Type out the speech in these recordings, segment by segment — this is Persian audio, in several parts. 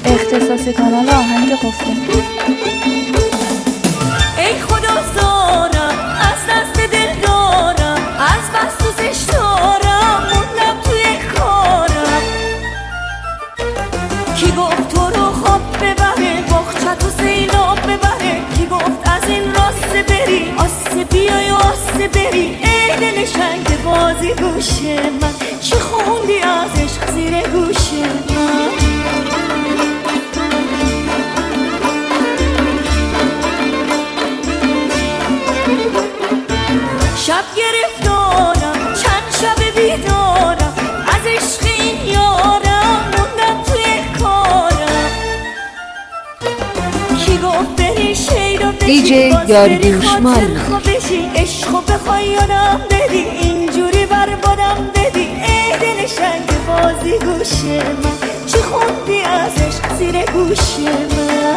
اختصاص کانال آهنگ خفته. ای خدا زارم از دست دل دارم، از بس دوزش دارم موندم توی کارم. کی گفت تو رو خواب ببره باغچت و سیلاب ببره؟ کی گفت از این راسته بری آسته بیای و آسته بری؟ ای دل شنگ بازی گوش من، چی خوندی از عشق زیر گوش من؟ شب گرفتارم چند شب بیدارم، از عشق این یارم موندم توی کارم. کی گفت بری شیدا بشی باز بری خاطر خوابشی، عشقو بخوای یادم بدی اینجوری بربادم بدی؟ ای دل شنگ بازی گوش من، چی خوندی از عشق زیر گوش من؟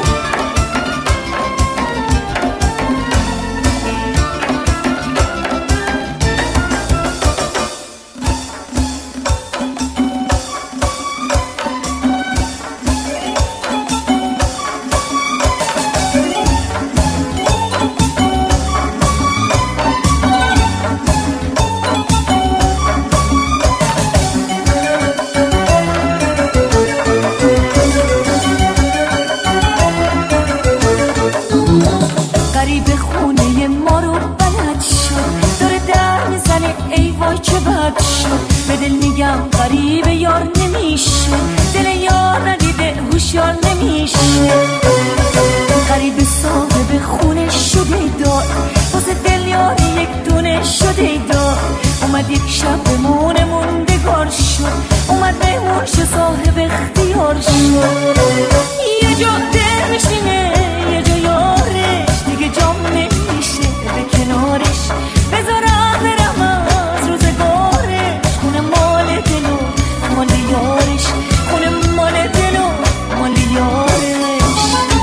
به دل میگم غریب یار نمیشه، دل یار ندیده هوشیار نمیشه. غریب صاحب خونه شده دار، واسه دل یار یک دونه شده دار. اومد یک شب بمونه موندگار شد، اومد مهمون شد صاحب اختیار شد. یه جا دل میشینه یه جا یارش، دیگه جام نمیشه به کنارش. بذارم برم از روزگارش، خونه مال دل و مال یارش، خونه مال دل و مال یارش.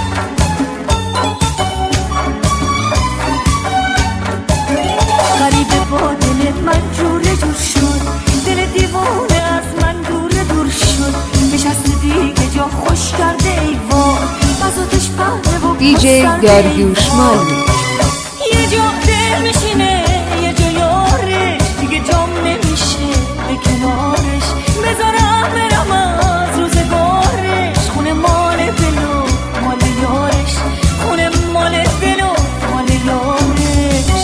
غریب با دل من جوره جور شد، دل دیوانه از من دوره دور شد. نشسته دیگه جا خوش کرده ایوان، مزاتش پهنه و دی جی داریوش مال. یه جا دل میشینه یه جا یارش، دیگه جام نمیشه به کنارش. بذارم برم از روزگارش، خونه مال دل و مال یارش، خونه مال دل و مال یارش.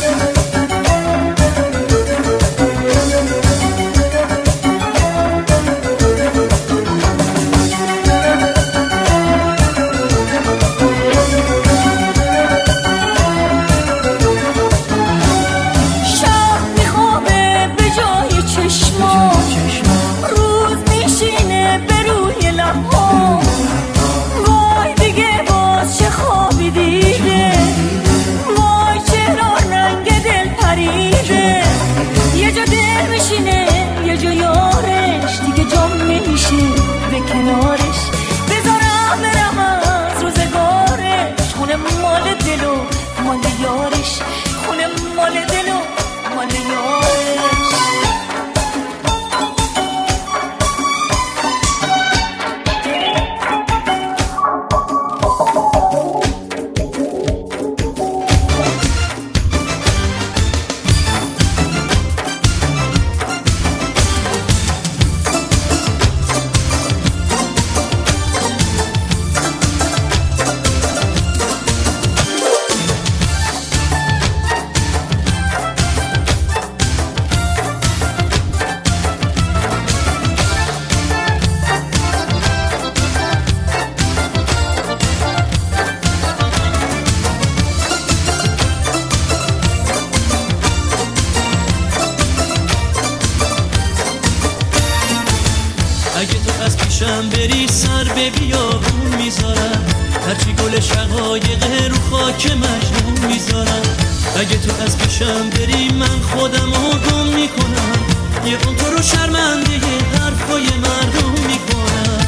پیشم بری سر به بیابون میذارم، هرچی گل شقایق رو خاک مجنون میذارم. اگه تو از پیشم بری من خودم رو گم میکنم، یه اون تو رو شرمنده حرفای مردم میکنم.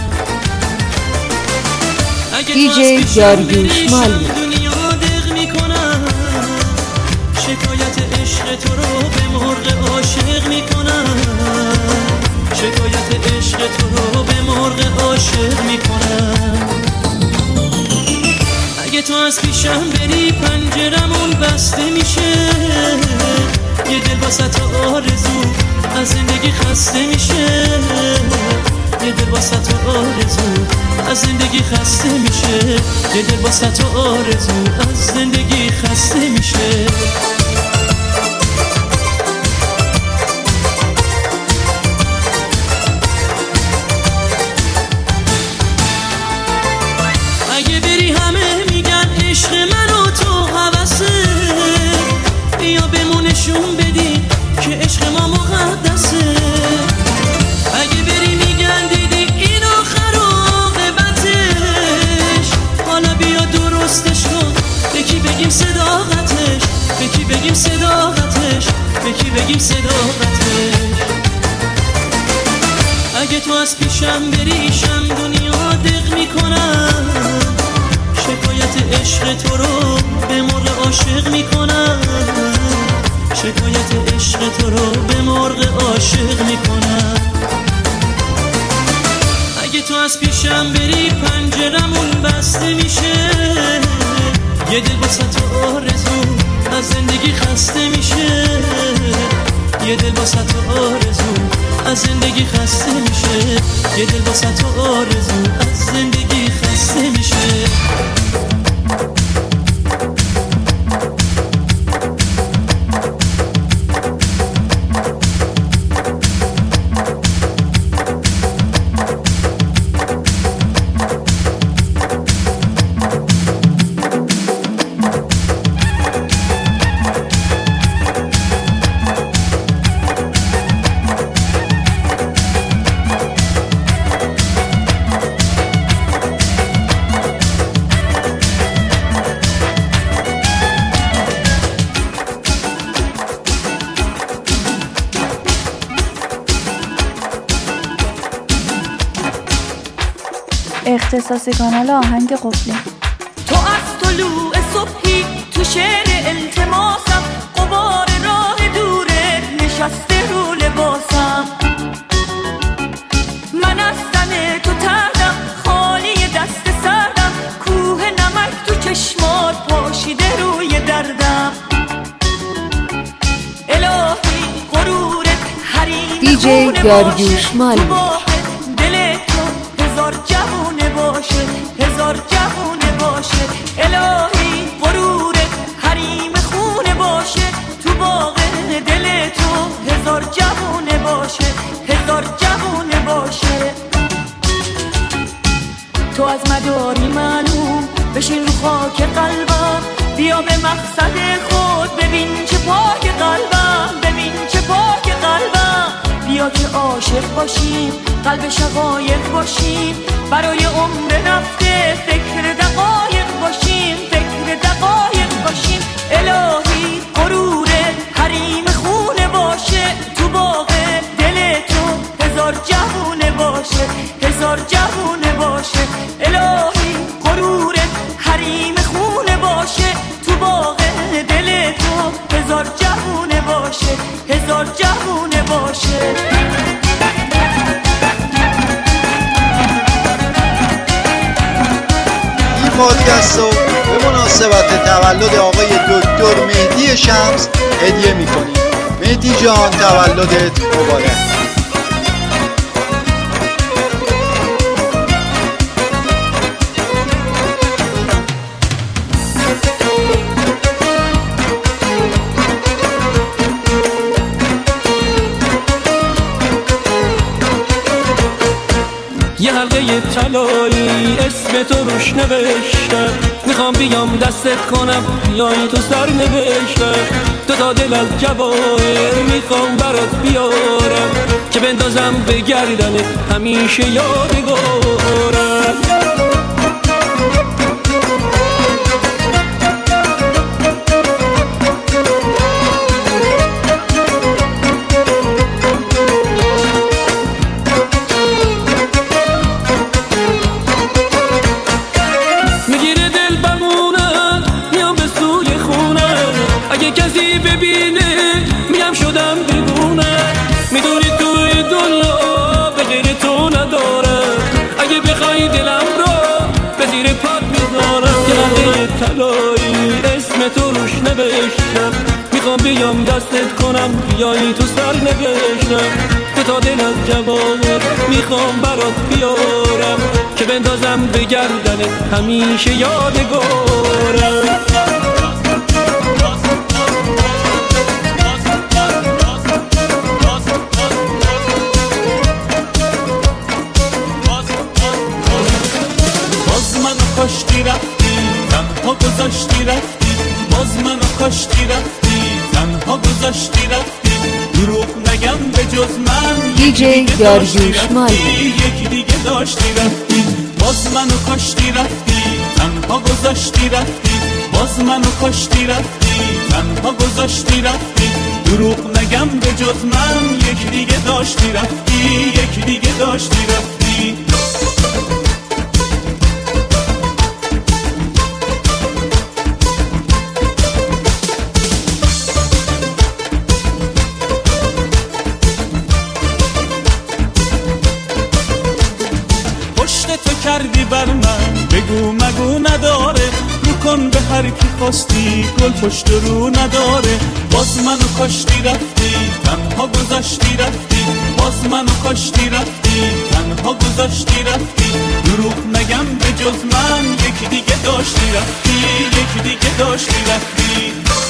اگه دی جی داریوش مال. دنیا دق میکنم، شکایت عشق تو رو به مرغ عاشق میکنم، شکایت عشق تو رو به مرغ عاشق میکنم. از پیشم بری پنجرمون بسته میشه، یه دل واسه آرزو از زندگی خسته میشه، یه دل واسه آرزو از زندگی خسته میشه، یه دل واسه آرزو از زندگی خسته میشه. اگه بری همه میگن عشق من و تو هوسه، بیا بمونشون بدی که عشق ما مقدسه. اگه بری میگن دیدی این آخر عاقبتش، حالا بیا درستش کن، به کی بگیم صداقتش، به کی بگیم صداقتش، به کی بگیم صداقتش. اگه تو از پیشم بریشم دنیا دق میکنم، شکایت عشق تو رو به مرغ عاشق میکنم، شکایت عشق تو رو به مرغ عاشق میکنم. اگه تو از پیشم بری پنجرمون بسته میشه، یه دل واسه تو آرزو از زندگی خسته میشه، یه دل واسه تو آرزو از زندگی خسته میشه، یه دل واسه تو آرزو از زندگی خسته میشه. اختصاص کانال آهنگ قفلی. تو از طلوع صبحی تو شعر التماسم، غبار راه دوره نشسته رو لباسم. من از تن تو تردم خالی دست سردم، کوه نمک تو چشمات پاشیده روی دردم. الهی غرورت حریم دیجی داریوش مالی، دل تو هزار جوونه باشه، هزار جوونه باشه. الهی غرورت حریم خونه باشه، تو باغ دل تو هزار جوونه باشه، هزار جوونه باشه. تو از مداری معلوم بشین رو خاک قلبم، بیا به مقصد خود ببین چه پاک قلبم، ببین چه پاک قلبم. بیا که عاشق باشیم، قلب شقایق باشیم، برای عمر رفته فکر دقایق باشیم، فکر دقایق باشیم. الهی غرورت حریم خونه باشه، تو باغ دل تو هزار جوونه باشه، هزار جوونه باشه. الهی غرورت حریم خونه باشه، تو باغ دل تو هزار جوونه باشه، هزار جوونه باشه. پادکست رو به مناسبت تولد آقای دکتر مهدی شمس هدیه میکنیم. مهدی جان تولدت مبارک. یه حلقه طلایی اسم تو روش نوشتم، میخوام بیام دستت کنم بیای تو سر نوشتم. تا دل از جواهر میخوام برات بیارم، که بندازم به گردنت همیشه یادگارم. بالایی اسم تو روش نوشتم، میخوام بیام دستت کنم بیایی تو سر نوشتم، که تا دل از جواب میخوام برات بیارم، که بندازم به گردنت همیشه یادگارم. کاشتی رفتی تنها گذاشتی رفتی، باز منو کاشتی رفتی تنها گذاشتی رفتی، دروغ نگم به جز من دیجی داریوش مالی یکی دیگه داشتی رفتی، باز منو کاشتی رفتی تنها گذاشتی رفتی، باز منو کاشتی رفتی تنها گذاشتی رفتی، دروغ نگم به جز من یکی دیگه داشتی رفتی، یکی دیگه داشتی رفتی. کردی بر من بگو مگو نداره، رو کن به هر کی خواستی گل پشت رو نداره، باز منو کاشتی رفتی تنها گذاشتی رفتی، باز منو کاشتی رفتی تنها گذاشتی رفتی، دروغ نگم به جز من یکی دیگه داشتی رفتی، یکی دیگه داشتی رفتی.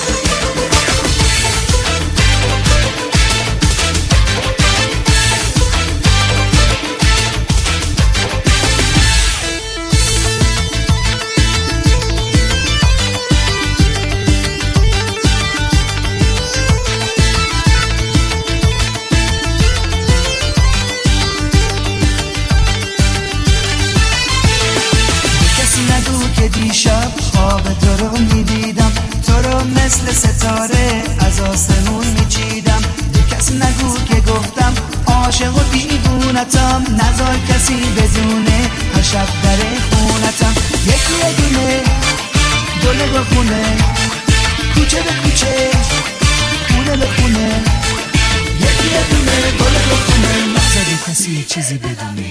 دیشب خواب تو رو میدیدم، تو رو مثل ستاره از آسمون میچیدم، کسی نگو که گفتم عاشق و دیوونتم، نذار کسی بدونه هر شب در خونتم، یکی دونه گل به خونه، کوچه به کوچه خونه به خونه، یکی دونه گل به خونه، نذاری کسی چیزی بدونه.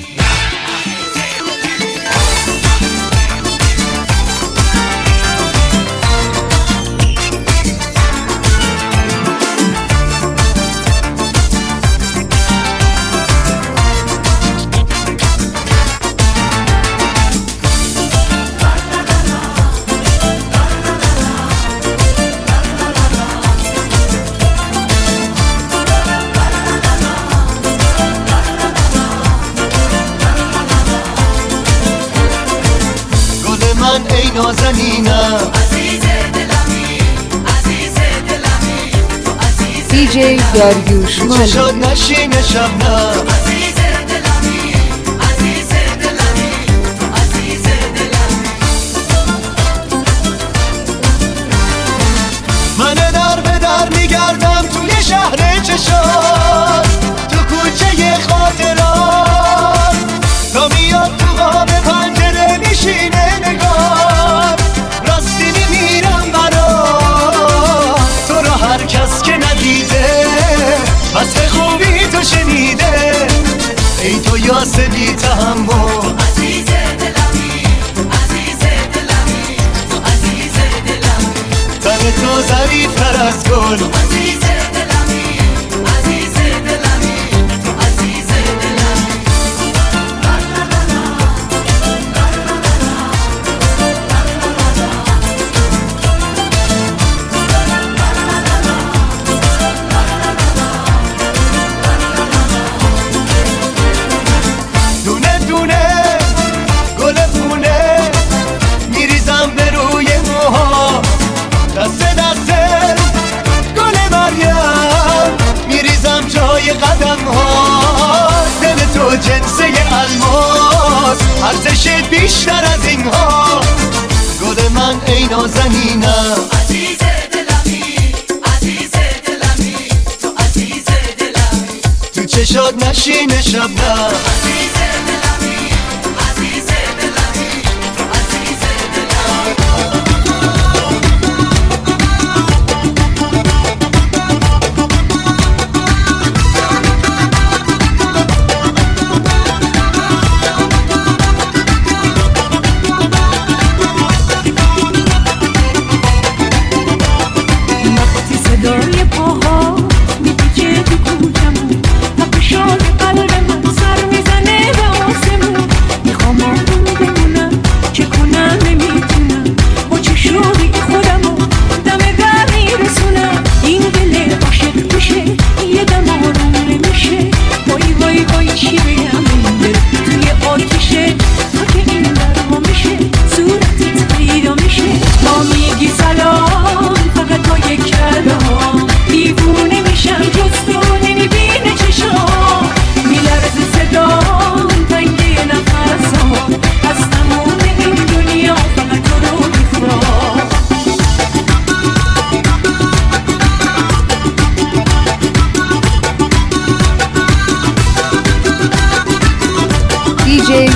ای نازنینم عزیز دلمی، عزیز دلمی، تو عزیز دیجی داریوش مالی چشات نشین شبنم، عزیز دلمی، عزیز دلمی، تو عزیز دلمی. من در به در میگردم توی شهر چشات، تو کوچه خاطرات، تا میاد تو قاب پنجره میشینه نگار، راستی میمیرم برات، تو رو هر کس که ندیده وصف خوبی تو شنیده، ای تو یاس بی تحمل، عزیز دلمی، عزیز دلمی، تو عزیز دلمی، تن تو ظریف‌تر از گل، عزیز دلمی، عزیز دلمی، تو عزیز دلمی. دونه دونه گل پونه میریزم به روی موها، دسته دسته گل مریم میریزم جای قدم ها، دل تو جنسه الماس ارزشت بیشتر از این ها، گل من ای نازنینم، عزیز دلمی، عزیز دلمی، تو عزیز دلمی، تو چشات نشین شبنم، عزیز دلمی، عزیز دلمی، تو عزیز دلمی.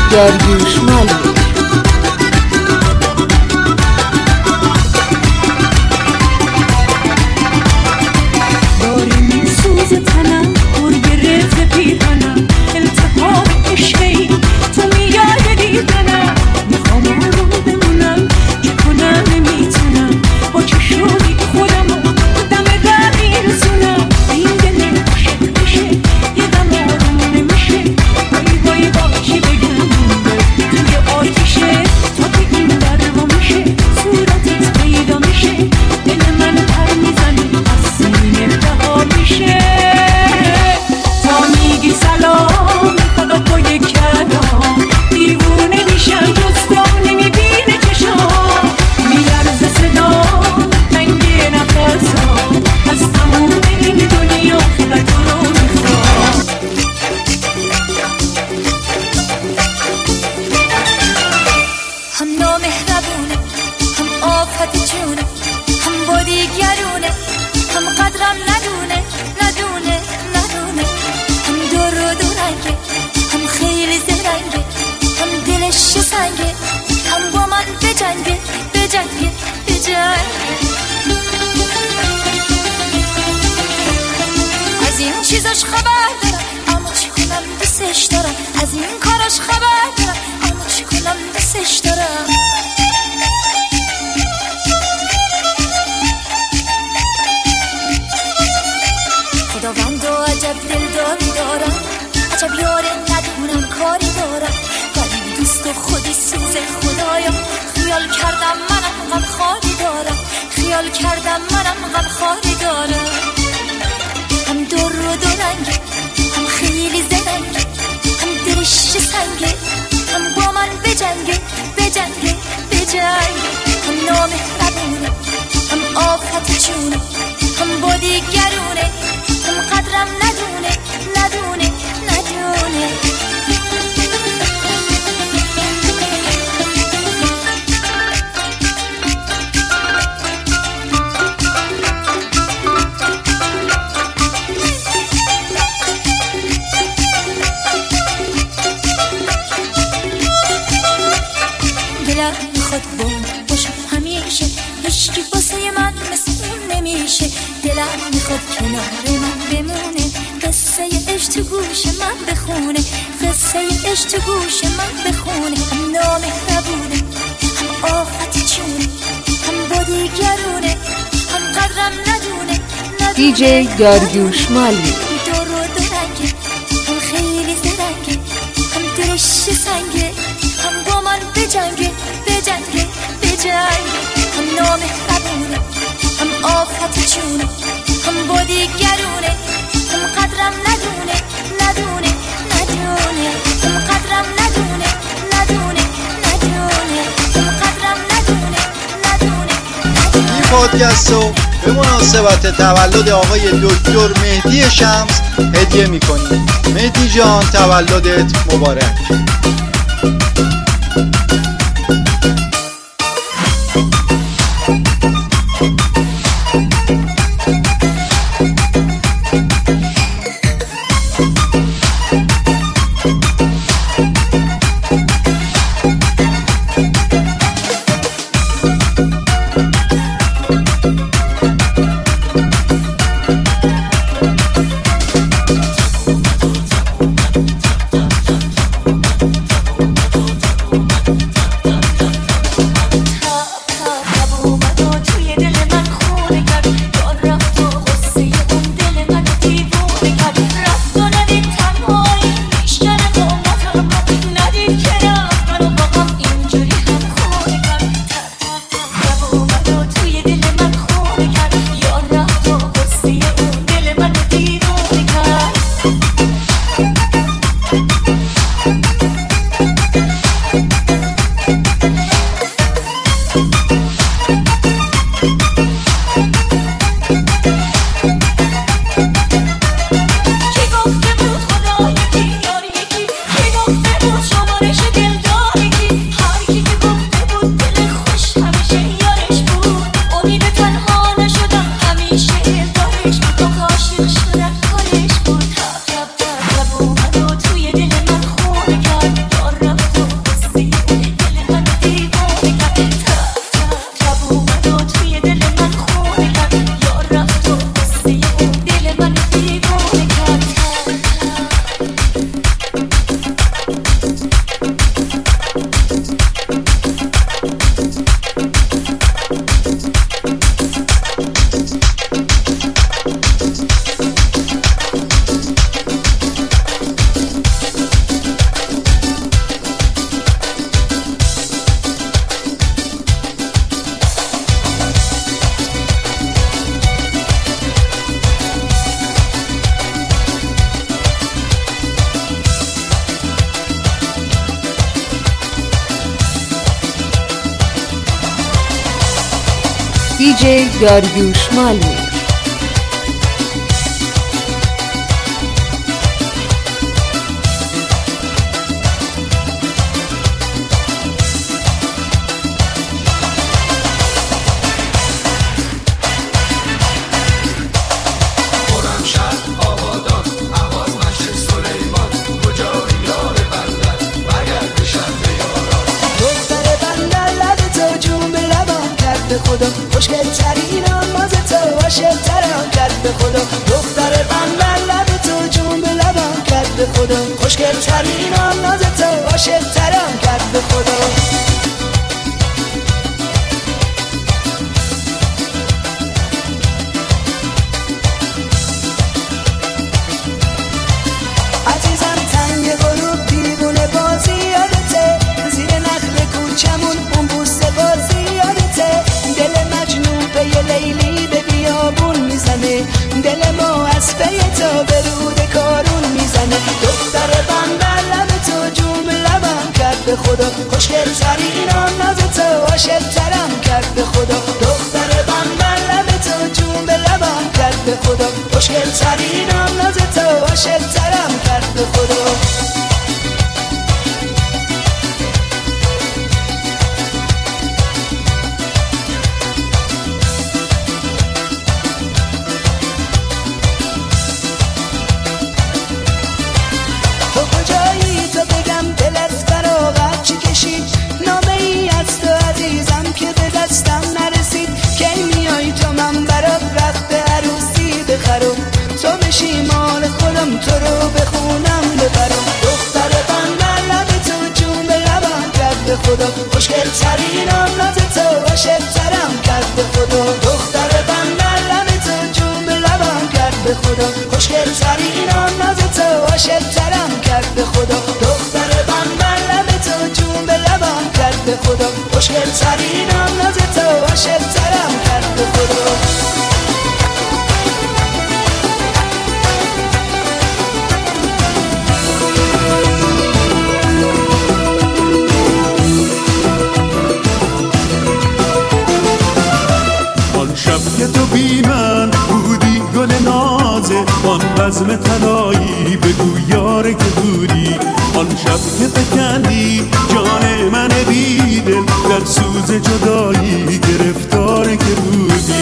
گریوشمال چیزاش خبر دارم اما چی کنم دوستش دارم، از این کاراش خبر دارم اما چی کنم دوستش دارم. خداوند و عجب دلداری دارم، عجب یاره ندونم کاری دارم، ولی دوست و خودی سوز خدایا. خیال کردم منم غم خاری دارم، خیال کردم منم غم خاری دارم. هم دور و دورنگه، هم خیلی زرنگه، هم دلش سنگه، هم با من بجنگه بجنگه بجنگه. هم نامهربونه، هم آفت چونه، هم با دیگرونه، هم قدرم ندونه ندونه ندونه. میخواد باشم همیشه، هیچکی واسه من مثل اون نمیشه. دلم میخواد کنار من بمونه، قصه عشق تو گوش من بخونه، قصه عشق تو گوش من بخونه. هم نامهربونه، هم آفت چونه، هم با دیگرونه، هم قدرم ندونه. دیجی گریوشمالی دور و دورنگه، هم خیلی زرنگه، هم دلش سنگه، هم با من بجنگه بجنگه بجنگه. هم نامهربونه، هم آفت چونه، هم با دیگرونه، هم قدرم ندونه ندونه ندونه، هم قدرم ندونه ندونه ندونه، هم قدرم ندونه ندونه ندونه. این پادکست رو به مناسبت تولد آقای دکتر مهدی شمس هدیه میکنیم. مهدی جان تولدت مبارک. دیجی داریوش مالمی. خدا خوشگل ترین آماز تو عاشق ترم کرد به خدا دختر بندر لب تو جون به لبم کرد به خدا خوشگل ترین آماز تو عاشق ترم کرد به خدا عزیزم تنگ غروب دیوونه بازی یادته زیر نخل کوچمون اون بوسه بازی یادته دل مجنون پی لیلی به بیابون میزنه دل ما از پی تو به رود کارون میزنه دختر بندر لب تو جون به لبم کرد به خدا خوشگل ترین ناز تو عاشق ترم کرد به خدا دختر بندر لب تو جون به لبم کرد به خدا خوشگل ترین ناز تو عاشق ترم کرد به خدا تو رو بخونم ببرم دختر بندر لب تو جون به لبم کرد به خدا خوشگل ترین ناز تو عاشق ترم کرد به خدا دختر بندر لب تو جون به لبم کرد به خدا خوشگل ترین ناز تو عاشق ترم کرد به خدا دختر بندر لب تو جون به لبم کرد به خدا خوشگل ترین ناز تو عاشق ترم کرد به خدا که تو بی من بودی گل نازه آن بزم طلایی بگو یاره که بودی آن شب که فکندی جان من بیدل در سوز جدایی گرفتاره که بودی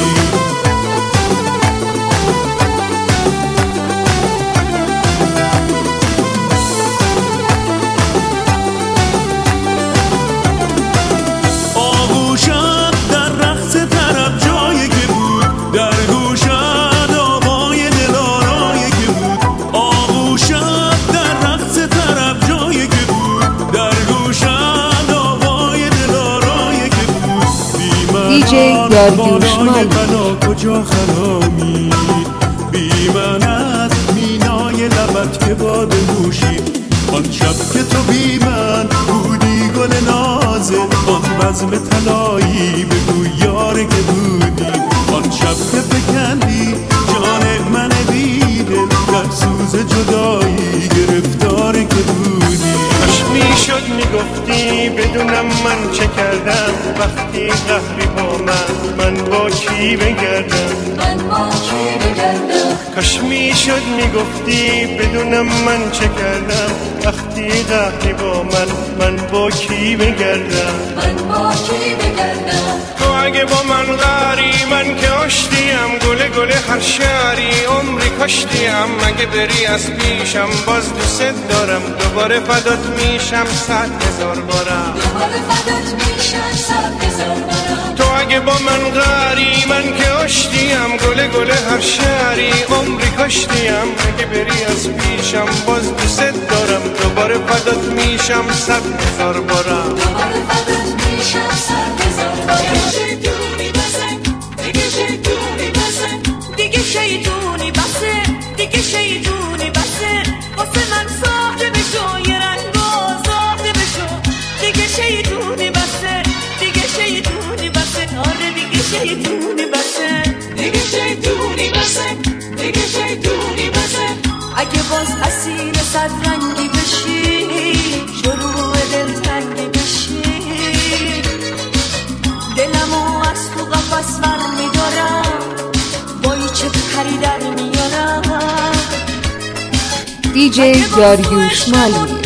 دیجی داریوش مالمی کجا خرامی بی منت مینای لبت که باد موشی آن شب که تو بی من بودی گل نازه آن بزم طلایی بگو یاره که بودی آن شب که فکندی جان من بیدل در سوز جدایی گرفتاره که بودی کاش میشد میگفتی بدونم من چه کردم وقتی قهری با من با کی بگردم کاش میشد میگفتی بدونم من چه کردم وقتی قهری با من با کی بگردم تو اگه با من قهری من که آشتیم گل هر شهری عمری کاشتیم اگه بری از پیشم باز دوست دارم دوباره فدات میشم 100,000 بارم تو اگه با من قهری من که آشتیم گل هر شهری عمری کاشتیم اگه بری از پیشم باز دوست دارم دوباره فدات میشم 100,000 بارم دیگه شیطونی بسه واسه من ساخته بشو یه رنگا ساخته بشو دیگه شیطونی بسه آره دیگه شیطونی بسه اگه باز اسیر صد رنگی بشی شروع دلتنگی بشی دلمو از تو قفس دیجی داریوش مالمی.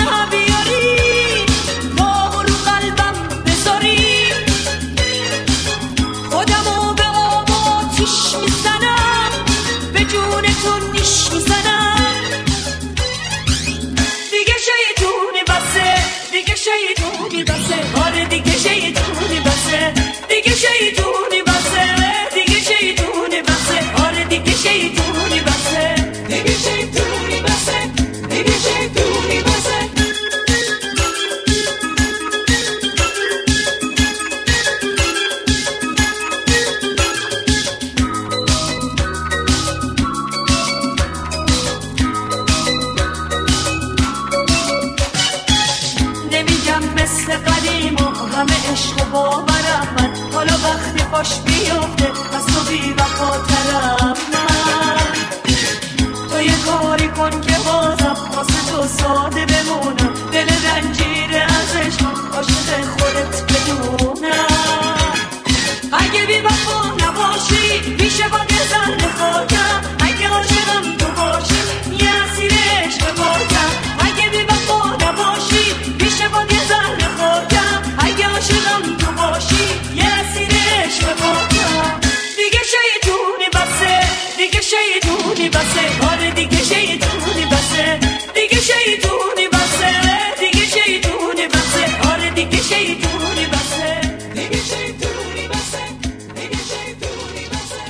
مثل قدیم و همه عشق و باورم من، حالا وقتی باش بیفته از تو بی وفاترم من. تو یه کاری کن که بازم واسه تو ساده بمونم، دل رنجیره از عشقم عاشق خودت بدونم. اگه بی وفا نباشی میشه با گذر خاکم، اگه عاشقم تو باشی یه اسیر عشق پاکم. اگه بی وفا نباشی میشه با گذر خاکم، اگه عاشقم تو باشی یه اسیر عشق پاکم. دیگه شیطونی بسه، دیگه شیطونی بسه، آره دیگه شیطونی بسه، دیگه شیطونی بسه، دیگه شیطونی بسه، آره دیگه شیطونی بسه، دیگه شیطونی بسه، دیگه شیطونی بسه.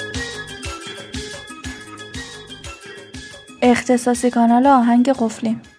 اختصاصی کانال آهنگ قفلی.